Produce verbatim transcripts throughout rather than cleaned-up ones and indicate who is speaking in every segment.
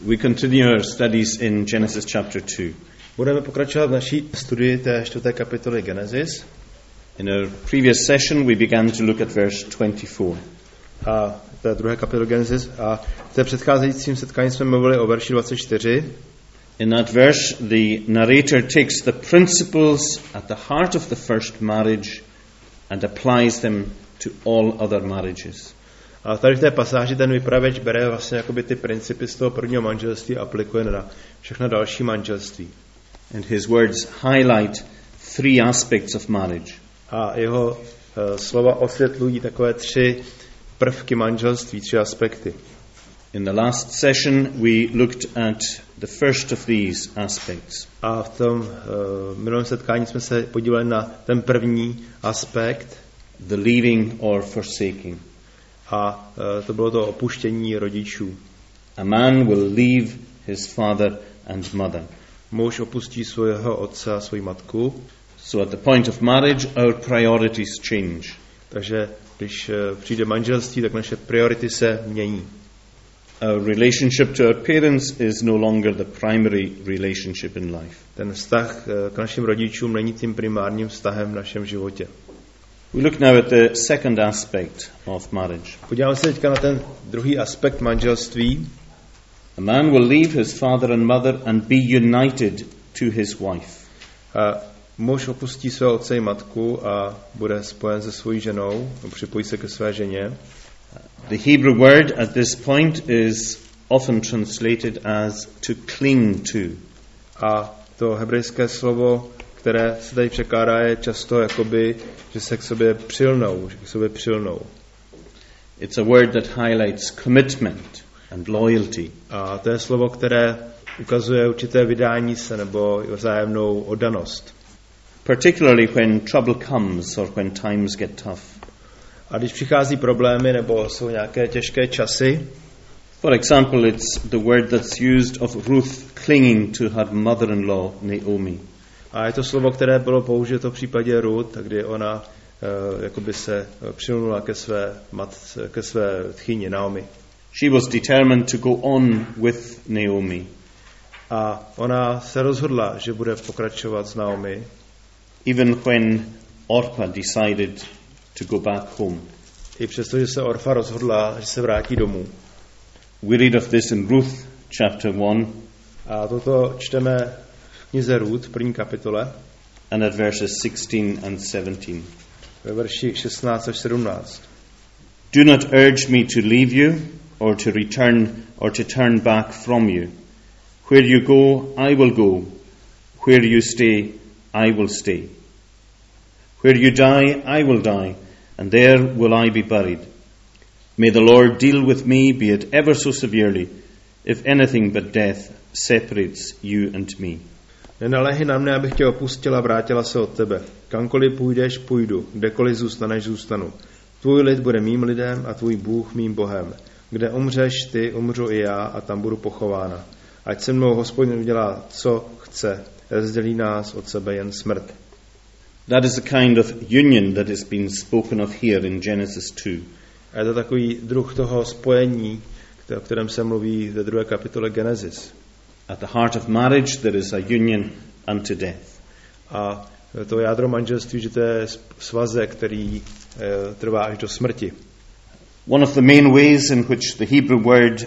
Speaker 1: We continue our studies in Genesis chapter two.
Speaker 2: Budeme pokračovat v naší studii té čtvrté kapitoly Genesis.
Speaker 1: In our previous session we began to look at verse twenty-four.
Speaker 2: A té druhé kapitoly Genesis. A v té předcházejícím setkání jsme mluvili o verši dvacet čtyři.
Speaker 1: In that verse the narrator takes the principles at the heart of the first marriage and applies them to all other marriages.
Speaker 2: A tady v té pasáži ten vypravěč bere vlastně jakoby ty principy z toho prvního manželství a aplikuje na všechna další manželství.
Speaker 1: And his words highlight three aspects of marriage.
Speaker 2: A jeho uh, slova osvětlují takové tři prvky manželství, tři aspekty.
Speaker 1: In the last session we looked at the first of these aspects.
Speaker 2: A v tom uh, minulém setkání jsme se podívali na ten první aspekt.
Speaker 1: The leaving or forsaking.
Speaker 2: A uh, to bylo to opuštění rodičů.
Speaker 1: A man will leave his father and mother.
Speaker 2: Muž opustí svého otce a svoji matku.
Speaker 1: So at the point of marriage our priorities change.
Speaker 2: Takže když uh, přijde manželství, tak naše priority se mění.
Speaker 1: Our relationship to our parents is no longer the primary relationship in life.
Speaker 2: Ten vztah uh, k našim rodičům není tím primárním vztahem v našem životě.
Speaker 1: We look now at the second aspect of marriage.
Speaker 2: Podíváme se teďka na ten druhý aspekt manželství.
Speaker 1: A man will leave his father and mother and be united to his wife.
Speaker 2: A muž opustí svého otce i matku a bude spojen se svojí ženou, připojí se ke své ženě.
Speaker 1: The Hebrew word at this point is often translated as to cling to.
Speaker 2: A to hebrejské slovo, které se tady překládá, je často jakoby, že se k sobě přilnou, že k sobě přilnou.
Speaker 1: It's a word that highlights commitment and loyalty.
Speaker 2: A to je slovo, které ukazuje určité vydání se nebo vzájemnou oddanost.
Speaker 1: Particularly when trouble comes or when times get tough.
Speaker 2: A když přichází problémy nebo jsou nějaké těžké časy.
Speaker 1: For example, it's the word that's used of Ruth clinging to her mother-in-law Naomi.
Speaker 2: A je to slovo, které bylo použito v případě Ruth, kdy ona uh, jakoby se přilnula ke své matce, ke své tchýni Naomi.
Speaker 1: She was determined to go on with Naomi.
Speaker 2: A ona se rozhodla, že bude pokračovat s Naomi.
Speaker 1: Even when Orpah decided to go back home.
Speaker 2: I přesto, že se Orfa rozhodla, že se vrátí domů.
Speaker 1: We read of this in Ruth chapter one.
Speaker 2: A toto čteme v knize Ruth, v první kapitole.
Speaker 1: And at verses sixteen and seventeen.
Speaker 2: Ve verši šestnáct až sedmnáct.
Speaker 1: Do not urge me to leave you or to return or to turn back from you. Where you go, I will go. Where you stay, I will stay. Where you die, I will die, and there will I be buried. May the Lord deal with me, be it ever so severely, if anything but death separates you and me.
Speaker 2: Nenaléhej na mne, abych tě opustila a vrátila se od tebe. Kamkoliv půjdeš, půjdu, kdekoliv zůstaneš, zůstanu. Tvůj lid bude mým lidem a tvůj Bůh mým Bohem. Kde umřeš ty, umřu i já a tam budu pochována. Ať se mnou Hospodin udělá, co chce, rozdělí nás od sebe jen smrt.
Speaker 1: That is the kind of union that has been spoken of here in Genesis two.
Speaker 2: A je to takový druh toho spojení, o kterém se mluví ve druhé kapitole Genesis.
Speaker 1: At the heart of marriage there is a union unto death.
Speaker 2: A to jádro manželství, že to je svazek, který e, trvá až do smrti.
Speaker 1: One of the main ways in which the Hebrew word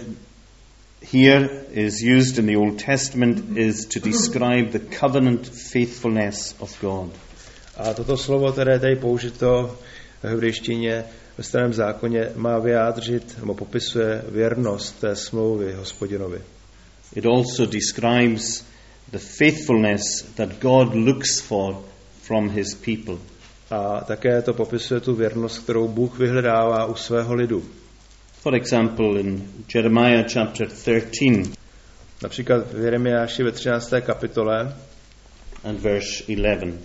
Speaker 1: here is used in the Old Testament is to describe the covenant faithfulness of God.
Speaker 2: A toto slovo, které je tady použito v hebrejštině ve Starém zákoně, má vyjádřit nebo popisuje věrnost té smlouvy Hospodinovi.
Speaker 1: It also describes the faithfulness that God looks for from his people.
Speaker 2: A také to popisuje tu věrnost, kterou Bůh vyhledává u svého lidu.
Speaker 1: For example, in Jeremiah chapter thirteen,
Speaker 2: například v Jeremiáši ve třinácté kapitole
Speaker 1: and verse eleven.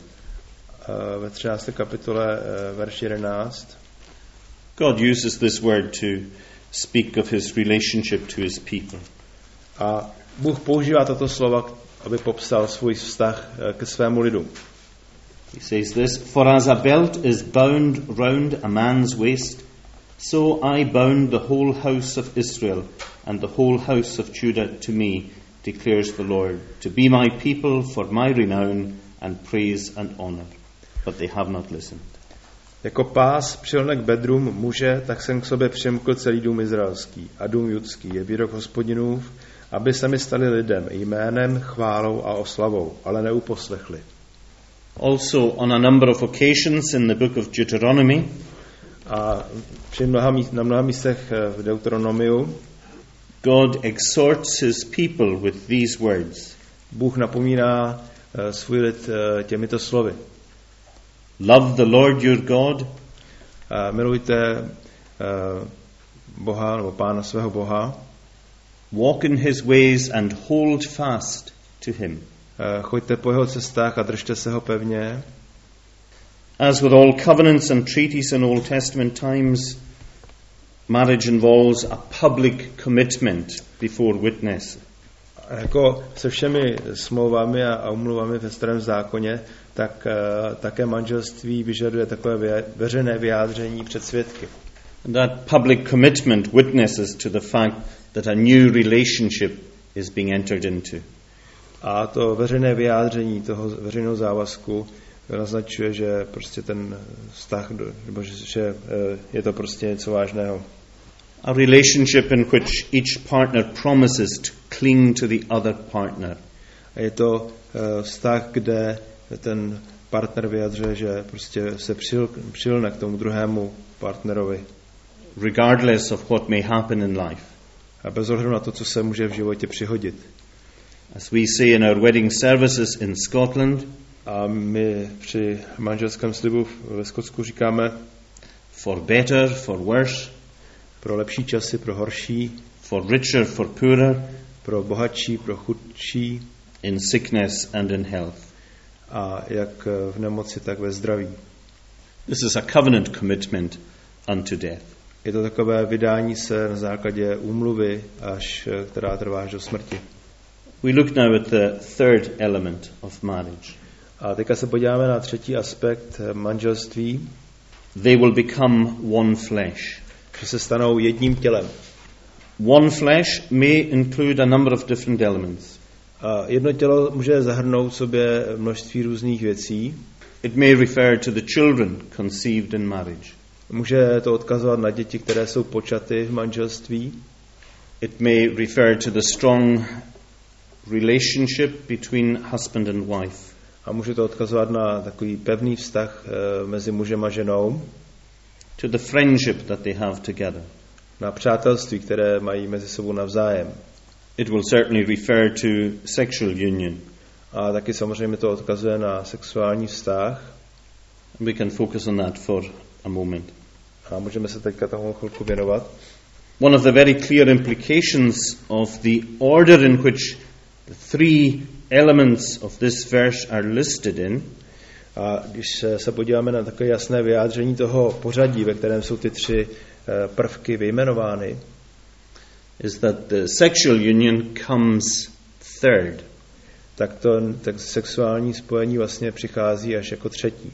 Speaker 2: ve třinácté kapitole verš jedenáct.
Speaker 1: God uses this word to speak of his relationship to his people.
Speaker 2: A Bůh používá toto slovo, aby popsal svůj vztah ke svému lidu.
Speaker 1: He says this, for as a belt is bound round a man's waist, so I bound the whole house of Israel and the whole house of Judah to me, declares the Lord, to be my people for my renown and praise and honor. But they have not listened.
Speaker 2: Jako pás přilne k bedrům muže, tak jsem k sobě přimkl celý dům izraelský a dům judský, je výrok Hospodinův, aby se mi stali lidem, jménem, chválou a oslavou, ale neuposlechli.
Speaker 1: Also on a number of occasions in the book of Deuteronomy,
Speaker 2: a při mnoha, na mnoha místech v Deuteronomiu
Speaker 1: God exhorts his people with these words.
Speaker 2: Bůh napomíná svůj lid těmito slovy.
Speaker 1: Love the Lord your God.
Speaker 2: Milujte Boha nebo Pána svého Boha.
Speaker 1: Walk in his ways and hold fast to him.
Speaker 2: Choďte po jeho cestách a držte se ho pevně.
Speaker 1: As with all covenants and treaties in Old Testament times, marriage involves a public commitment before witness.
Speaker 2: Jako se všemi smlouvami a umluvami ve Starém zákoně, tak uh, také manželství vyžaduje takové veřejné vyjádření před svědky.
Speaker 1: And that public commitment witnesses to the fact that a new relationship is being entered into.
Speaker 2: A to veřejné vyjádření toho veřejného závazku naznačuje, že prostě ten vztah, nebo že je to prostě něco vážného.
Speaker 1: A relationship in which each partner promises to cling to the other partner.
Speaker 2: A je to vztah, kde ten partner vyjadřuje, že prostě se přil, přilne k tomu druhému partnerovi.
Speaker 1: Regardless of what may happen in life.
Speaker 2: A bez ohledu na to, co se může v životě přihodit.
Speaker 1: As we say in our wedding services in Scotland,
Speaker 2: a my při manželském slibu ve Skotsku říkáme
Speaker 1: for better, for worse,
Speaker 2: pro lepší časy, pro horší,
Speaker 1: for richer, for poorer,
Speaker 2: pro bohatší, pro chudší,
Speaker 1: in sickness and in health.
Speaker 2: A jak v nemoci, tak ve zdraví.
Speaker 1: This is a covenant commitment unto death.
Speaker 2: Je to takové vydání se na základě úmluvy, až která trvá až do smrti.
Speaker 1: We look now at the third element of marriage.
Speaker 2: A teďka se podíváme na třetí aspekt manželství.
Speaker 1: They will become one flesh.
Speaker 2: Že se stanou jedním tělem.
Speaker 1: One flesh may include a number of different elements.
Speaker 2: A jedno tělo může zahrnout v sobě množství různých věcí.
Speaker 1: It may refer to the children conceived in marriage.
Speaker 2: Může to odkazovat na děti, které jsou počaty v manželství.
Speaker 1: It may refer to the strong relationship between husband and wife.
Speaker 2: A může to odkazovat na takový pevný vztah e, mezi mužem a ženou.
Speaker 1: To the friendship that they have together.
Speaker 2: Na přátelství, které mají mezi sebou navzájem.
Speaker 1: It will certainly refer to sexual union.
Speaker 2: A taky samozřejmě to odkazuje na sexuální vztah.
Speaker 1: We can focus on that for a moment.
Speaker 2: A můžeme se teďka tomu chvilku věnovat.
Speaker 1: One of the very clear implications of the order in which the three elements of this verse are listed in,
Speaker 2: a když se podíváme na takové jasné vyjádření toho pořadí, ve kterém jsou ty tři prvky vyjmenovány,
Speaker 1: is that the sexual union comes third.
Speaker 2: Tak to tak sexuální spojení vlastně přichází až jako třetí.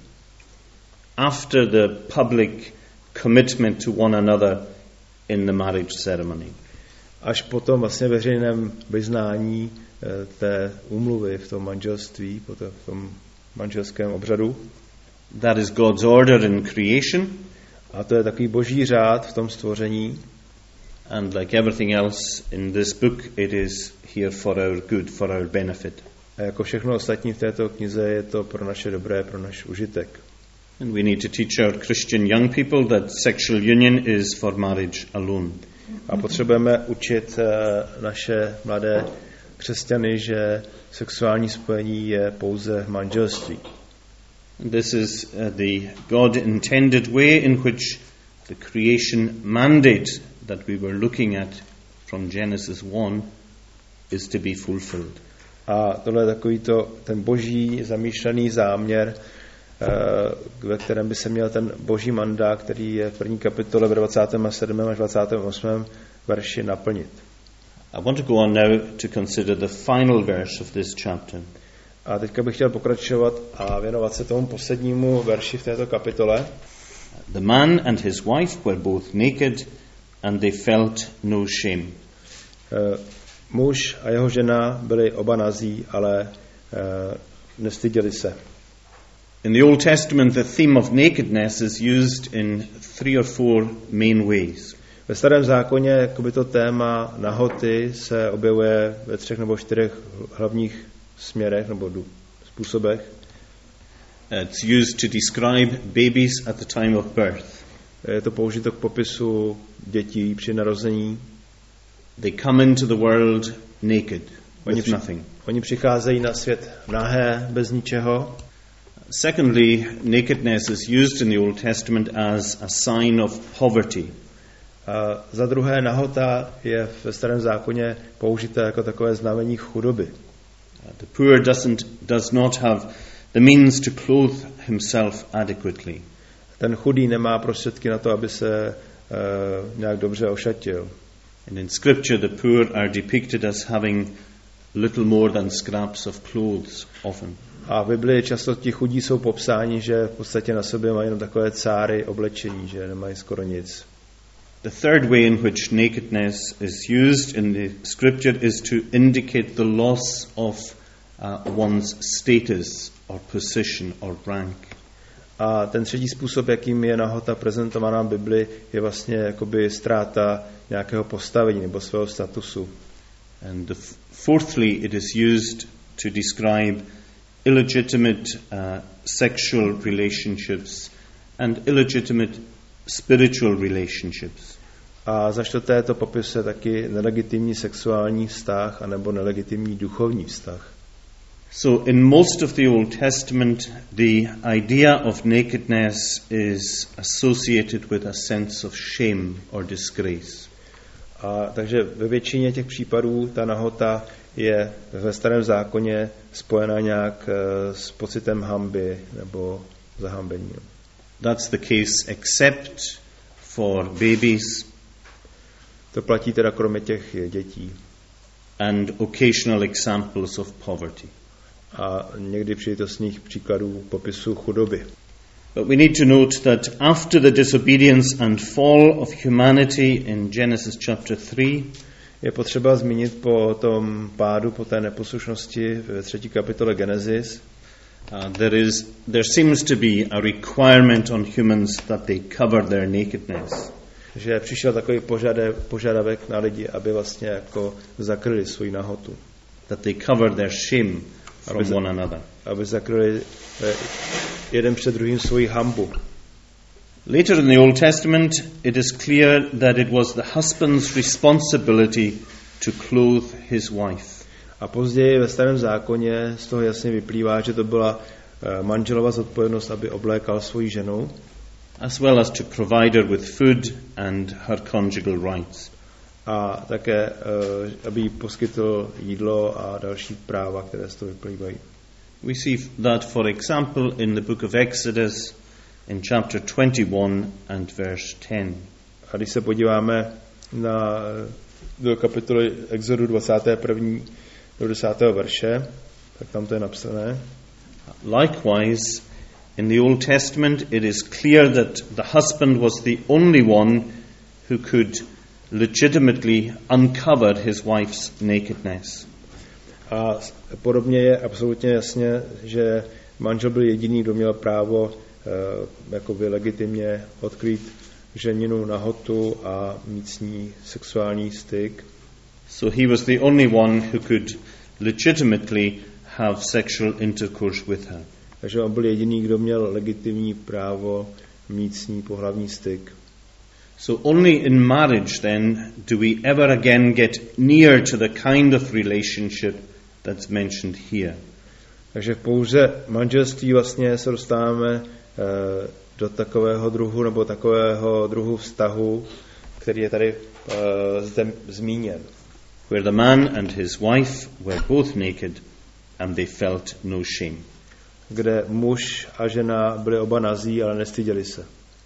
Speaker 1: After the public commitment to one another in the marriage ceremony.
Speaker 2: Až potom vlastně veřejném vyznání té úmluvy v tom manželství, potom v tom manželském obřadu.
Speaker 1: That is God's order in creation.
Speaker 2: A to je takový boží řád v tom stvoření.
Speaker 1: And like everything else in this book, it is here for our good, for our benefit.
Speaker 2: A jako všechno ostatní v této knize je to pro naše dobré, pro náš užitek.
Speaker 1: And we need to teach our Christian young people that sexual union is for marriage alone.
Speaker 2: A potřebujeme učit naše mladé křesťany, že sexuální spojení je pouze manželství.
Speaker 1: This is uh, the God intended way in which the creation mandate that we were looking at from Genesis one is to be fulfilled.
Speaker 2: A tohle je takový to, ten boží zamýšlený záměr, ve kterém by se měl ten boží mandát, který je v první kapitole v dvacátém sedmém až dvacátém osmém verši naplnit.
Speaker 1: I want to go on now to consider the final verse of this chapter.
Speaker 2: A teďka bych chtěl pokračovat a věnovat se tomu poslednímu verši v této kapitole.
Speaker 1: The man and his wife were both naked and they felt no shame.
Speaker 2: Muž a jeho žena byli oba nazí, ale nestyděli se.
Speaker 1: In the Old Testament, the theme of nakedness is used in three or four main ways.
Speaker 2: Ve Starém zákoně jakoby to téma nahoty se objevuje ve třech nebo čtyřech hlavních směrech nebo způsobech.
Speaker 1: It's used to describe babies at the time of birth.
Speaker 2: Je to použito k popisu dětí při narození.
Speaker 1: They come into the world naked,
Speaker 2: Oni,
Speaker 1: with
Speaker 2: při,
Speaker 1: nothing.
Speaker 2: oni přicházejí na svět nahé, bez ničeho.
Speaker 1: Secondly, nakedness is used in the Old Testament as a sign of poverty.
Speaker 2: A za druhé, nahota je ve Starém zákoně použité jako takové znamení chudoby.
Speaker 1: The poor doesn't, does not have the means to clothe himself adequately.
Speaker 2: Ten chudý nemá prostředky na to, aby se uh, nějak dobře ošatil.
Speaker 1: And in Scripture, the poor are depicted as having little more than scraps of clothes often.
Speaker 2: A v Biblii často ti chudí jsou popsáni, že v podstatě na sobě mají jenom takové cáry oblečení, že nemají skoro nic.
Speaker 1: The third way in which nakedness is used in the Scripture is to indicate the loss of uh, one's status or position or rank.
Speaker 2: A ten třetí způsob, jakým je nahota prezentovaná v Bibli, je vlastně jakoby ztráta nějakého postavení nebo svého statusu.
Speaker 1: And the f- fourthly, it is used to describe illegitimate uh, sexual relationships and illegitimate spiritual relationships.
Speaker 2: A za čtvrté to popisuje taky nelegitimní sexuální vztah anebo nelegitimní duchovní vztah.
Speaker 1: So in most of the Old Testament, the idea of nakedness is associated with a sense of shame or disgrace.
Speaker 2: A takže ve většině těch případů ta nahota je ve Starém zákoně spojena nějak s pocitem hanby nebo zahambení.
Speaker 1: That's the case except for babies.
Speaker 2: To platí teda kromě těch dětí.
Speaker 1: And occasional examples of poverty.
Speaker 2: A někdy příležitostných příkladů popisu chudoby.
Speaker 1: But we need to note that after the disobedience and fall of humanity in Genesis chapter three,
Speaker 2: je potřeba zmínit po tom pádu, po té neposlušnosti ve třetí kapitole Genesis,
Speaker 1: uh, there is there seems to be a requirement on humans that they cover their nakedness.
Speaker 2: Že přišel takový požadavek, požadavek na lidi, aby vlastně jako zakryli svou nahotu.
Speaker 1: That they cover their shame from
Speaker 2: aby,
Speaker 1: one another.
Speaker 2: Aby zakryli jeden před druhým svoji hanbu.
Speaker 1: Later in the Old Testament, it is clear that it was the husband's responsibility to clothe his wife.
Speaker 2: A později ve Starém zákoně z toho jasně vyplývá, že to byla manželova zodpovědnost, aby oblékal svoji ženu.
Speaker 1: As well as to provide her with food and her conjugal rights.
Speaker 2: A také, aby jí poskytl jídlo a další práva, které z toho vyplývají.
Speaker 1: We see that, for example, in the book of Exodus, in chapter twenty-one and verse ten.
Speaker 2: A když se podíváme na do kapitoly Exodu dvacátého prvního do desátého verše, tak tam to je napsané.
Speaker 1: Likewise, in the Old Testament, it is clear that the husband was the only one who could legitimately uncover his wife's nakedness.
Speaker 2: A podobně je absolutně jasně, že manžel byl jediný, kdo měl právo uh, jakoby legitimně odkrýt ženinu nahotu a mít s ní sexuální styk.
Speaker 1: So he was the only one who could legitimately have sexual intercourse with her.
Speaker 2: Takže on byl jediný, kdo měl legitimní právo mít s ní pohlavní styk.
Speaker 1: So only in marriage then do we ever again get near to the kind of relationship that's mentioned here.
Speaker 2: Takže pouze manželství vlastně se dostáváme uh, do takového druhu nebo takového druhu vztahu, který je tady uh, zde zmíněn.
Speaker 1: Where the man and his wife were both naked and they felt no shame.
Speaker 2: Kde muž a žena byli oba nazí, ale nestyděli se.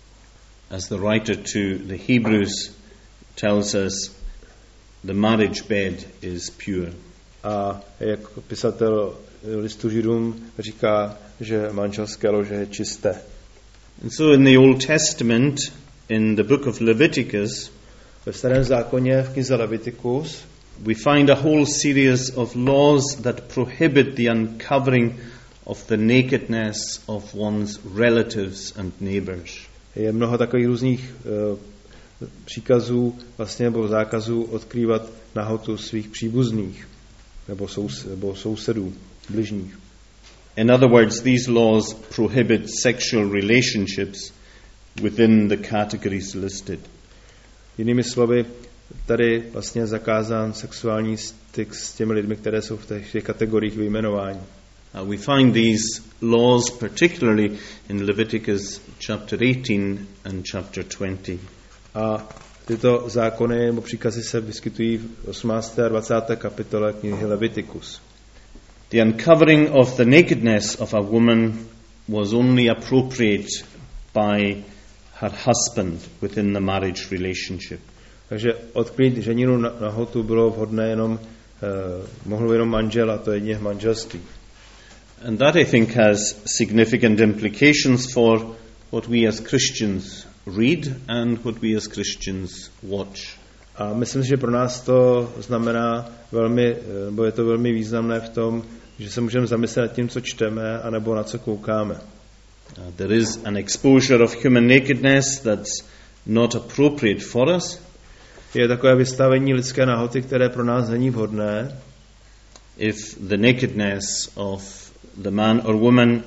Speaker 1: As the writer to the Hebrews tells us, the marriage bed is pure.
Speaker 2: A jak pisatel listu Židům říká, že manželské lože je čisté.
Speaker 1: And so in the Old Testament, in the book of Leviticus,
Speaker 2: ve Starém zákoně v knize Leviticus,
Speaker 1: we find a whole series of laws that prohibit the uncovering of the nakedness of one's relatives and neighbors.
Speaker 2: Je mnoho takových různých uh, příkazů, vlastně nebo zákazů odkrývat nahotu svých příbuzných nebo, sous, nebo sousedů, bližních.
Speaker 1: In other words, these laws prohibit sexual relationships within the categories listed.
Speaker 2: Jinými slovy, tady vlastně je zakázán sexuální styk s těmi lidmi, které jsou v těch, těch kategoriích vyjmenování.
Speaker 1: Uh, we find these laws particularly in Leviticus chapter eighteen and chapter twenty.
Speaker 2: A tyto zákony nebo příkazy se vyskytují v osmnácté a dvacáté kapitole knihy Leviticus.
Speaker 1: The uncovering of the nakedness of a woman was only appropriate by her husband within the marriage relationship.
Speaker 2: Takže odkrýt ženinu nahotu bylo vhodné jenom, eh, mohl jenom manžel, a to jedině v manželství.
Speaker 1: And that, I think, has significant implications for what we as Christians read and what we as Christians watch.
Speaker 2: A myslím, že pro nás to znamená velmi, nebo je to velmi významné v tom, že se můžeme zamyslet nad tím, co čteme, anebo na co koukáme.
Speaker 1: Uh, there is an exposure of human nakedness that's not appropriate for us.
Speaker 2: Je takové vystavení lidské nahoty, které pro nás není vhodné.
Speaker 1: If the nakedness of the man or woman,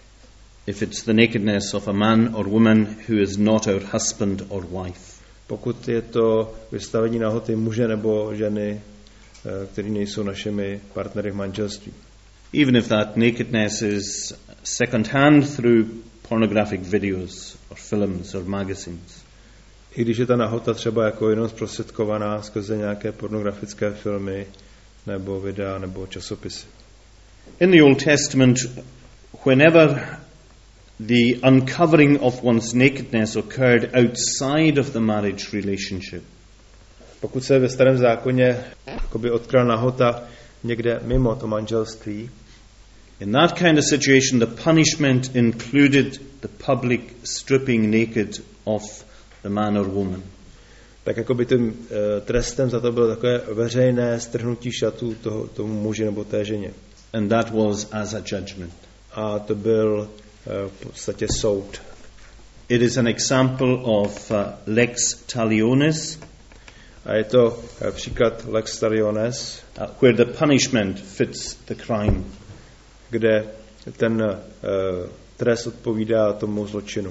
Speaker 1: if it's the nakedness of a man or woman who is not our husband or wife.
Speaker 2: Pokud je to vystavení nahoty muže nebo ženy, kteří nejsou našimi partnery v manželství.
Speaker 1: Even if that nakedness is second hand through pornographic videos or films or magazines.
Speaker 2: I když je ta nahota třeba jako jenom zprostředkovaná skrze nějaké pornografické filmy nebo videa nebo časopisy.
Speaker 1: In the Old Testament, whenever the uncovering of one's nakedness occurred outside of the marriage relationship,
Speaker 2: pokud se ve Starém zákoně jakoby odkryla nahota někde mimo to manželství,
Speaker 1: in that kind of situation the punishment included the public stripping naked of the man or woman.
Speaker 2: Tak jakoby tím uh, trestem za to bylo takové veřejné strhnutí šatů toho, tomu muži nebo té ženě.
Speaker 1: And that was as a judgment.
Speaker 2: A to byl uh, v podstatě soud.
Speaker 1: It is an example of uh, lex talionis.
Speaker 2: A je to uh, příklad lex talionis,
Speaker 1: uh, where the punishment fits the crime.
Speaker 2: Kde ten uh, trest odpovídá tomu zločinu.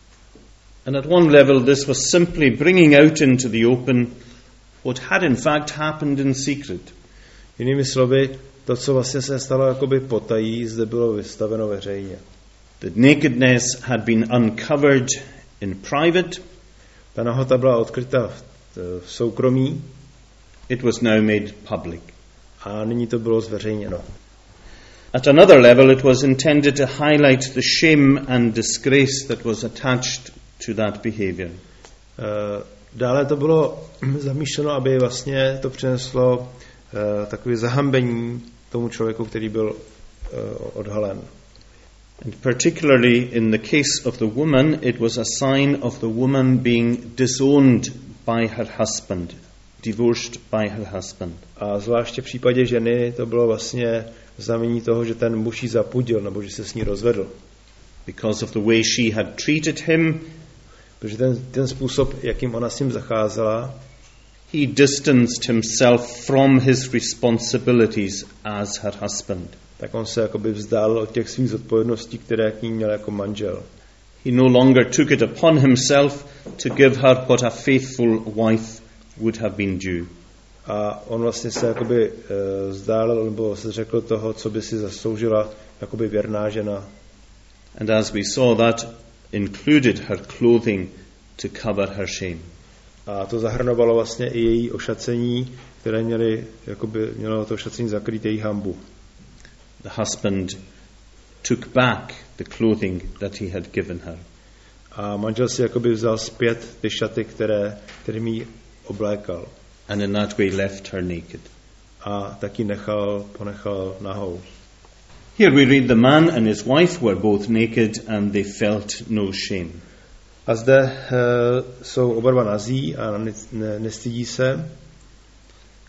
Speaker 1: And at one level this was simply bringing out into the open what had in fact happened in secret.
Speaker 2: Jinými slovy, to, co vlastně se stalo jakoby potají, zde bylo vystaveno veřejně.
Speaker 1: The nakedness had been uncovered in private.
Speaker 2: Ta nahota byla odkryta v, v soukromí.
Speaker 1: It was now made public.
Speaker 2: A nyní to bylo zveřejněno.
Speaker 1: At another level it was intended to highlight the shame and disgrace that was attached to that behavior.
Speaker 2: Uh, dále to bylo zamýšleno, aby vlastně to přineslo uh, takové zahambení tomu člověku, který byl uh, odhalen.
Speaker 1: And particularly in the case of the woman, it was a sign of the woman being disowned by her husband, divorced by her husband.
Speaker 2: A zvláště v případě ženy to bylo vlastně znamení toho, že ten muž ji zapudil, nebo že se s ní rozvedl.
Speaker 1: Because of the way she had treated him,
Speaker 2: protože ten, ten způsob, jakým ona s ním zacházela,
Speaker 1: he distanced himself from his responsibilities as her husband.
Speaker 2: Tak on se jakoby vzdál od těch svých zodpovědností, které k ní měl jako manžel.
Speaker 1: He no longer took it upon himself to give her what a faithful wife would have been due.
Speaker 2: A on vlastně se jakoby uh, vzdálil, nebo se řekl toho, co by si zasloužila jakoby věrná žena.
Speaker 1: And as we saw, that included her clothing to cover her shame.
Speaker 2: A to zahrnovalo vlastně i její ošacení, které měly, jakoby, mělo to ošacení zakrýt její hanbu.
Speaker 1: The husband took back the clothing that he had given her.
Speaker 2: A manžel si jakoby vzal zpět ty šaty, které, kterými ji oblékal.
Speaker 1: And in that way left her naked.
Speaker 2: A taky nechal, ponechal nahou.
Speaker 1: Here we read the man and his wife were both naked and they felt no shame.
Speaker 2: A zde uh, jsou oba dva nazí a ne, ne, nestydí se.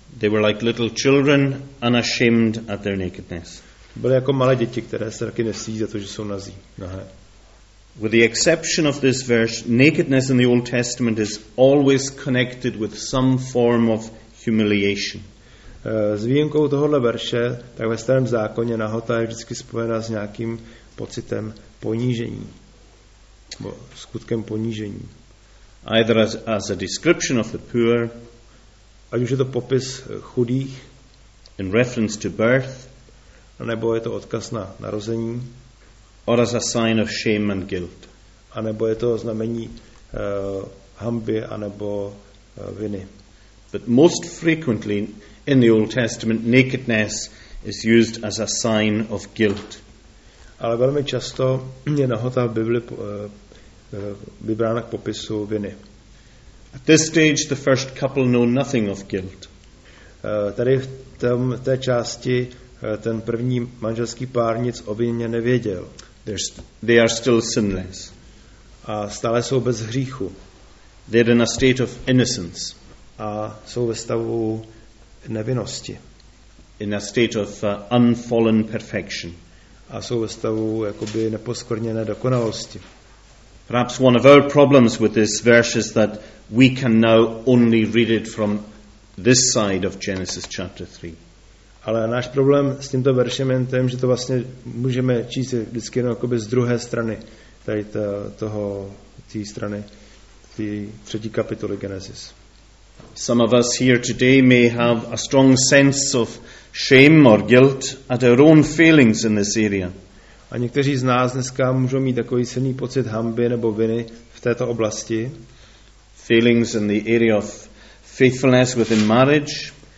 Speaker 1: They were like little children, unashamed at their nakedness.
Speaker 2: Byly jako malé děti, které se taky nestydí za to, že jsou nazí, nahé.
Speaker 1: With the exception of this verse, nakedness in the Old Testament is always connected with some form of humiliation.
Speaker 2: S výjimkou tohohle verše, tak ve Starém zákoně nahota je vždycky spojena s nějakým pocitem ponížení, nebo skutkem ponížení.
Speaker 1: Either as, as a description of the poor,
Speaker 2: ať už je to popis chudých,
Speaker 1: in reference to birth,
Speaker 2: nebo je to odkaz na narození,
Speaker 1: or as a sign of shame and guilt.
Speaker 2: A nebo je to znamení uh, hanby anebo uh, viny.
Speaker 1: But most frequently in the Old Testament, nakedness is used as a sign of guilt.
Speaker 2: Ale velmi často je nahota v Bibli uh, vybrána k popisu viny.
Speaker 1: At this stage, the first couple know nothing of guilt.
Speaker 2: Uh, tady v tom, té části uh, ten první manželský pár nic o vině nevěděl.
Speaker 1: They are still sinless.
Speaker 2: A stále jsou bez hříchu.
Speaker 1: They're in a state of innocence.
Speaker 2: A jsou ve stavu nevinnosti.
Speaker 1: In a state of uh, unfallen perfection.
Speaker 2: A jsou ve stavu jakoby neposkvrněné dokonalosti.
Speaker 1: Perhaps one of our problems with this verse is that we can now only read it from this side of Genesis chapter three.
Speaker 2: Ale náš problém s tímto veršem je ten, že to vlastně můžeme číst vždycky jenom jakoby z druhé strany, tady ta, toho, té strany, té třetí kapitoly Genesis.
Speaker 1: Some of us here today may have a strong sense of shame or guilt at our own failings in this area.
Speaker 2: A někteří z nás dneska můžou mít takový silný pocit hanby nebo viny v této oblasti.
Speaker 1: Failings in the area of faithfulness within marriage.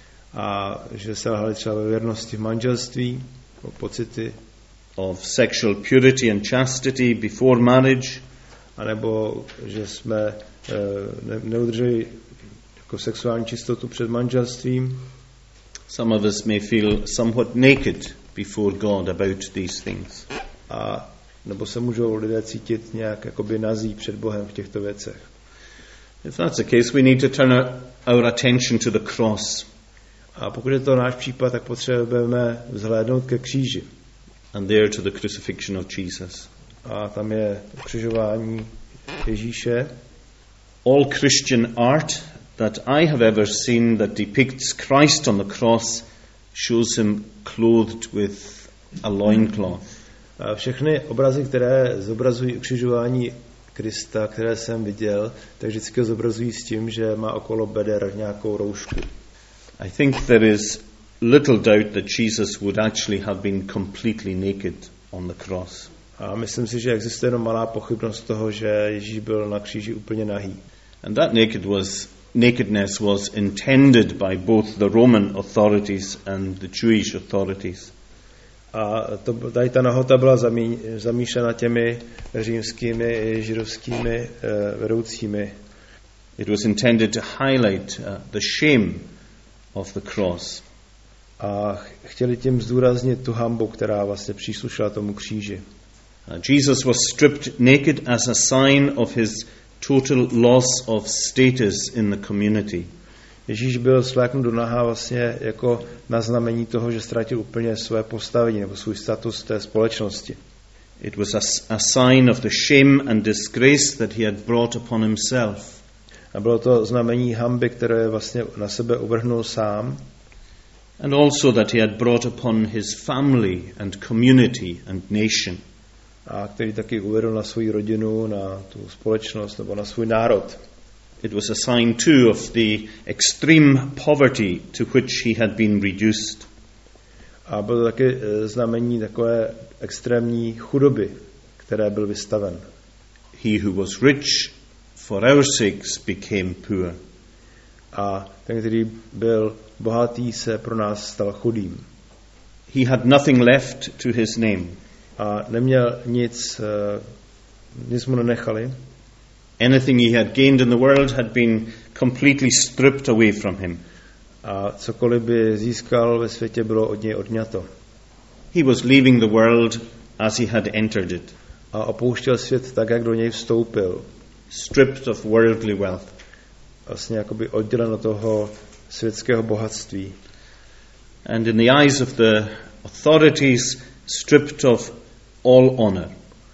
Speaker 2: A že se lhali třeba ve věrnosti v manželství, pocity
Speaker 1: of sexual purity and chastity before marriage,
Speaker 2: a nebo že jsme ne, neudrželi jako sexuální čistotu před manželstvím.
Speaker 1: Some of us may feel somewhat naked before God about these things.
Speaker 2: A nebo se můžou lidé cítit nějak jakoby nazí před Bohem v těchto věcech.
Speaker 1: If that's the case, we need to turn our attention to the cross.
Speaker 2: A pokud je to náš případ, tak potřebujeme vzhlédnout ke kříži.
Speaker 1: And there to the crucifixion of Jesus.
Speaker 2: A tam je ukřižování Ježíše.
Speaker 1: All Christian art that I have ever seen that depicts Christ on the cross shows him clothed with a loincloth.
Speaker 2: A všechny obrazy, které zobrazují ukřižování Krista, které jsem viděl, tak vždycky zobrazují s tím, že má okolo beder nějakou roušku.
Speaker 1: I think there is little doubt that Jesus would actually have been completely naked on the cross.
Speaker 2: A myslím si, že existuje jenom malá pochybnost toho, že Ježíš byl na kříži úplně nahý.
Speaker 1: And that naked was, nakedness was intended by both the Roman authorities and the Jewish authorities.
Speaker 2: A to, tady ta nahota byla zamí, zamýšlena těmi římskými i židovskými uh, vedoucími.
Speaker 1: It was intended to highlight uh, the shame of the cross.
Speaker 2: A chtěli tím zdůraznit tu hanbu, která vlastně příslušela tomu kříži.
Speaker 1: Uh, Jesus was stripped naked as a sign of his total loss of status in the community.
Speaker 2: Ježíš byl svléknut do nahá vlastně jako na znamení toho, že ztratil úplně své postavení nebo svůj status v té společnosti.
Speaker 1: It was a, a sign of the shame and disgrace that he had brought upon himself.
Speaker 2: A bylo to znamení hanby, které vlastně na sebe uvrhnul sám.
Speaker 1: And also that he had brought upon his family and community and nation.
Speaker 2: A který taky uvedl na svou rodinu, na tu společnost nebo na svůj národ.
Speaker 1: It was a sign too of the extreme poverty to which he had been reduced.
Speaker 2: A bylo to taky znamení takové extrémní chudoby, které byl vystaven.
Speaker 1: He who was rich for our sakes became poor.
Speaker 2: A ten, který byl bohatý, se pro nás stal chudým.
Speaker 1: He had nothing left to his name.
Speaker 2: A neměl nic, nic mu nenechali.
Speaker 1: Anything he had gained in the world had been completely stripped away from him.
Speaker 2: A cokoliv by získal ve světě, bylo od něj odňato.
Speaker 1: He was leaving the world as he had entered it.
Speaker 2: A opouštěl svět tak, jak do něj vstoupil.
Speaker 1: Stripped of worldly wealth.
Speaker 2: Vlastně jakoby oddělen od toho světského bohatství.
Speaker 1: And in the eyes of the authorities, stripped of all honor.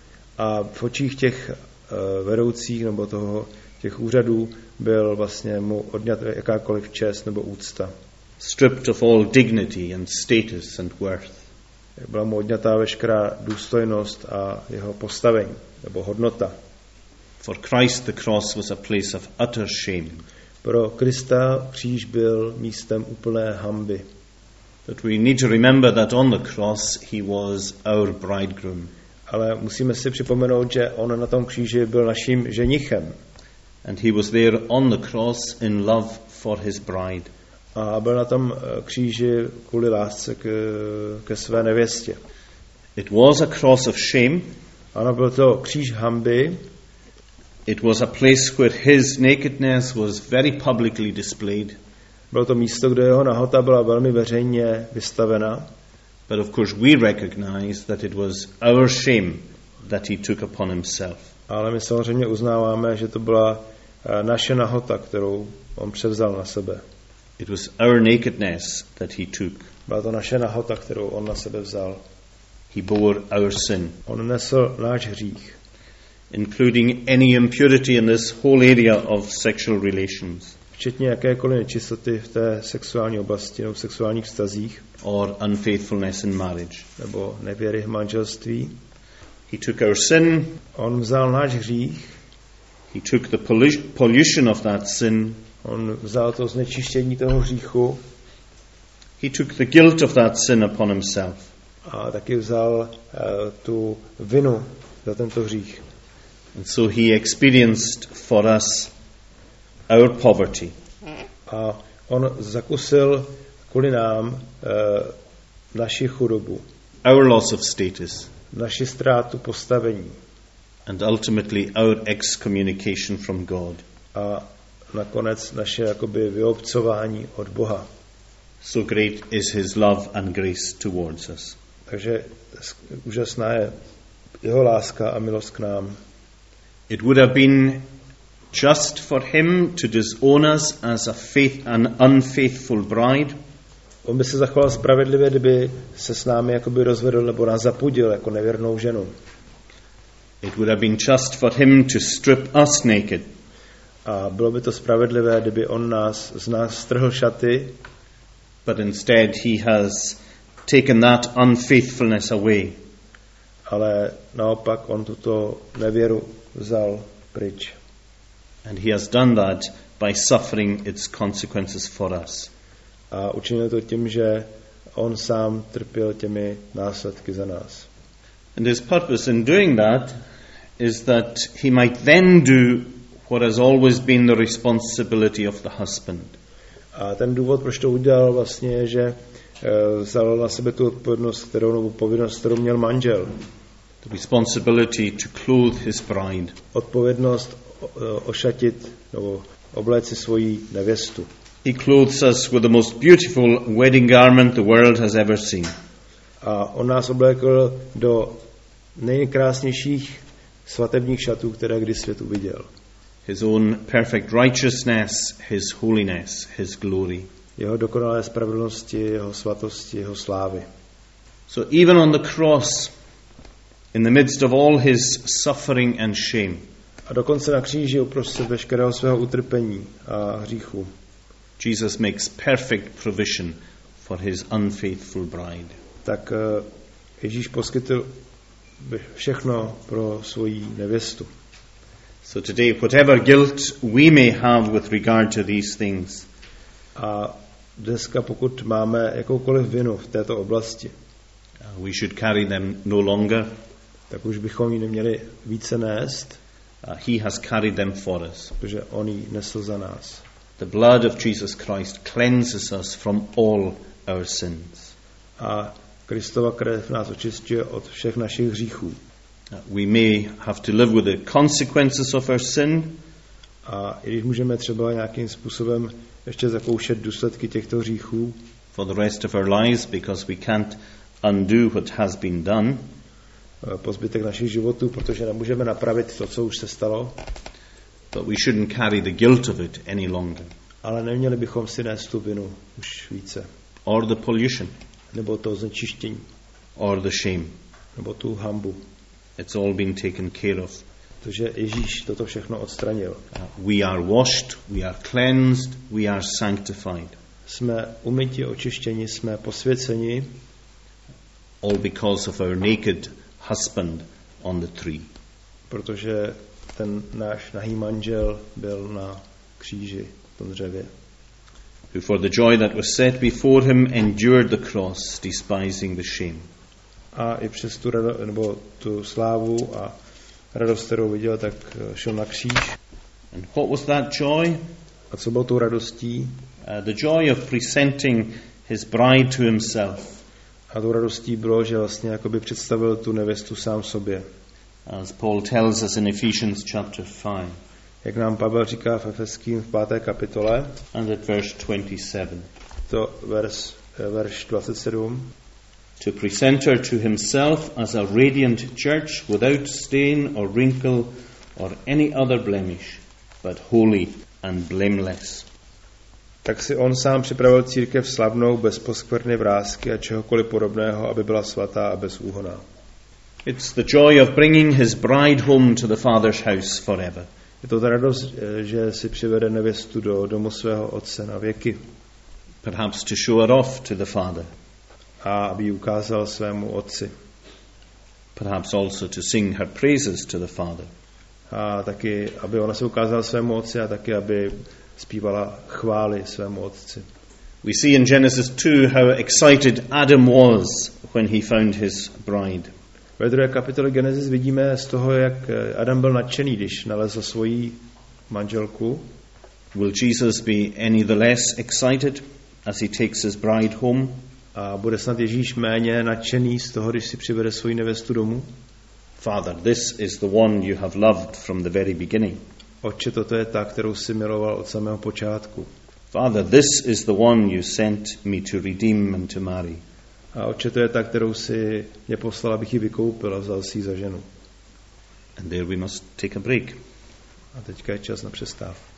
Speaker 2: A v očích těch uh, vedoucích nebo toho, těch úřadů byl vlastně mu odňat jakákoliv čest nebo úcta.
Speaker 1: Stripped of all dignity and status and worth.
Speaker 2: Byla mu odňatá veškerá důstojnost a jeho postavení nebo hodnota.
Speaker 1: For Christ the cross was a place of utter shame.
Speaker 2: Pro Krista kříž byl místem úplné hanby.
Speaker 1: But we need to remember that on the cross he was our bridegroom.
Speaker 2: Ale musíme si připomenout, že on na tom kříži byl naším ženichem.
Speaker 1: And he was there on the cross in love for his bride.
Speaker 2: A byl na tom kříži kvůli lásce k, ke své nevěstě.
Speaker 1: It was a cross of shame.
Speaker 2: Ano, byl to kříž hanby.
Speaker 1: It was a place where his nakedness was very publicly displayed.
Speaker 2: Bylo to místo, kde jeho nahota byla velmi veřejně vystavena.
Speaker 1: But of course we recognize that it was our shame that he took upon himself.
Speaker 2: Ale my samozřejmě uznáváme, že to byla naše nahota, kterou on převzal na sebe.
Speaker 1: It was our nakedness that he took.
Speaker 2: Byla to naše nahota, kterou on na sebe vzal.
Speaker 1: He bore our sin.
Speaker 2: On nesl náš hřích.
Speaker 1: Including any impurity in this whole area of sexual relations.
Speaker 2: Včetně jakékoliv nečistoty v té sexuální oblasti nebo v sexuálních vztazích.
Speaker 1: Or unfaithfulness in marriage.
Speaker 2: Nebo nevěry v manželství.
Speaker 1: He took our sin.
Speaker 2: On vzal náš hřích.
Speaker 1: He took the pollution of that sin.
Speaker 2: On vzal to znečištění toho hříchu.
Speaker 1: He took the guilt of that sin upon himself.
Speaker 2: A taky vzal uh, tu vinu za tento hřích.
Speaker 1: And so he experienced for us our poverty.
Speaker 2: A on zakusil kvůli nám uh, naši chudobu.
Speaker 1: Our loss of status.
Speaker 2: Naši ztrátu postavení.
Speaker 1: And ultimately our excommunication from God.
Speaker 2: A nakonec naše jakoby vyobcování od Boha.
Speaker 1: So great is his love and grace towards us.
Speaker 2: Takže úžasná je jeho láska a milost k nám.
Speaker 1: It would have been just for him to disown us as a faith, an unfaithful bride.
Speaker 2: On by se zachoval spravedlivě, kdyby se s námi jakoby rozvedl nebo nás zapudil jako nevěrnou ženu.
Speaker 1: It would have been just for him to strip us naked.
Speaker 2: A bylo by to spravedlivé, kdyby on nás z nás strhl šaty.
Speaker 1: But instead he has taken that unfaithfulness away.
Speaker 2: Ale naopak on tuto nevěru vzal pryč.
Speaker 1: And he has done that by suffering its consequences for us.
Speaker 2: A učinil to tím, že on sám trpěl těmi následky za nás.
Speaker 1: And his purpose in doing that is that he might then do what has always been the responsibility of the husband.
Speaker 2: A ten důvod, proč to udělal, vlastně je, že uh, vzal na sebe tu odpovědnost, kterou, nebo povinnost, kterou měl manžel.
Speaker 1: The responsibility to clothe his bride.
Speaker 2: Odpovědnost uh, ošatit nebo obléci svoji nevěstu.
Speaker 1: He clothes us with the most beautiful wedding garment the world has ever seen.
Speaker 2: A on nás oblékl do nejkrásnějších svatebních šatů, které kdy svět uviděl.
Speaker 1: His own perfect righteousness, his holiness, his glory.
Speaker 2: Jeho dokonalé spravedlnosti, jeho svatosti, jeho slávy.
Speaker 1: So even on the cross, in the midst of all his suffering and shame,
Speaker 2: a dokonce na kříži uprostřed veškerého svého utrpení a hříchu,
Speaker 1: Jesus makes perfect provision for his unfaithful bride.
Speaker 2: Tak Ježíš poskytl všechno pro svoji nevěstu.
Speaker 1: So today, whatever guilt we may have with regard to these things,
Speaker 2: a dneska, pokud máme jakoukoliv vinu v této oblasti,
Speaker 1: uh, we should carry them no longer.
Speaker 2: Tak už bychom ji neměli více nést.
Speaker 1: Uh, he has carried them for us.
Speaker 2: Protože on ji nesl za nás.
Speaker 1: The blood of Jesus Christ cleanses us from all our sins.
Speaker 2: A Kristova krev nás očistuje od všech našich hříchů.
Speaker 1: We may have to live with the consequences of our sin.
Speaker 2: A i když můžeme třeba nějakým způsobem ještě zakoušet důsledky těchto hříchů
Speaker 1: for the rest of our lives because we can't undo what has been done.
Speaker 2: Po zbytek našich životů, protože nemůžeme napravit to, co už se stalo.
Speaker 1: But we shouldn't carry the guilt of it any longer.
Speaker 2: Ale neměli bychom si nést tu vinu už více.
Speaker 1: or the pollution,
Speaker 2: Nebo to znečištění,
Speaker 1: or the shame.
Speaker 2: nebo tu hanbu.
Speaker 1: It's all been taken care of.
Speaker 2: Protože Ježíš toto všechno odstranil.
Speaker 1: Uh, we are washed, we are cleansed, we are sanctified.
Speaker 2: Jsme umyti, očištěni, jsme posvěceni,
Speaker 1: All because of our naked husband on the tree.
Speaker 2: protože ten náš nahý manžel byl na kříži, v tom dřevě.
Speaker 1: Who for the joy that was set before him endured the cross, despising the shame.
Speaker 2: A i přes tu, rado, nebo tu slávu a radost, kterou viděl, tak šel na kříž.
Speaker 1: And what was that joy?
Speaker 2: A co bylo tou radostí?
Speaker 1: Uh, the joy of presenting his bride to himself.
Speaker 2: A tou radostí bylo, že vlastně jakoby představil tu nevěstu sám sobě.
Speaker 1: As Paul tells us in Ephesians chapter five
Speaker 2: Jak nám Pavel říká v Efeským v páté kapitole,
Speaker 1: and at verse twenty-seven.
Speaker 2: to vers, verš dvacet sedm,
Speaker 1: To present her to himself as a radiant church without stain or wrinkle or any other blemish, but holy and blameless.
Speaker 2: tak si on sám připravil církev slavnou, bez poskvrny, vrásky a čehokoliv podobného, aby byla svatá a bez úhona.
Speaker 1: It's the joy of bringing his bride home to the Father's house forever.
Speaker 2: Je to ta radost, že si přivede nevěstu do domu svého otce na věky
Speaker 1: Perhaps to show her off to the Father.
Speaker 2: a aby ji ukázal svému otci.
Speaker 1: Perhaps also to sing her praises to the Father.
Speaker 2: A taky, aby ona se ukázala svému otci a taky, aby zpívala chvály svému otci.
Speaker 1: We see in Genesis two how excited Adam was when he found his bride.
Speaker 2: Ve druhé kapitole Genesis vidíme z toho, jak Adam byl nadšený, když nalezl svoji manželku.
Speaker 1: Will Jesus be any the less excited as he takes his bride home?
Speaker 2: A bude snad Ježíš méně nadšený z toho, když si přivede svoji nevestu domů?
Speaker 1: Father, this is the one you have loved from the very beginning.
Speaker 2: Otče, toto je ta, kterou si miloval od samého počátku.
Speaker 1: Father, this is the one you sent me to redeem and to marry.
Speaker 2: A otče, to je ta, kterou si mě poslal, abych ji vykoupil a vzal si ji za ženu.
Speaker 1: And there we must take a break.
Speaker 2: A teďka je čas na přestávku.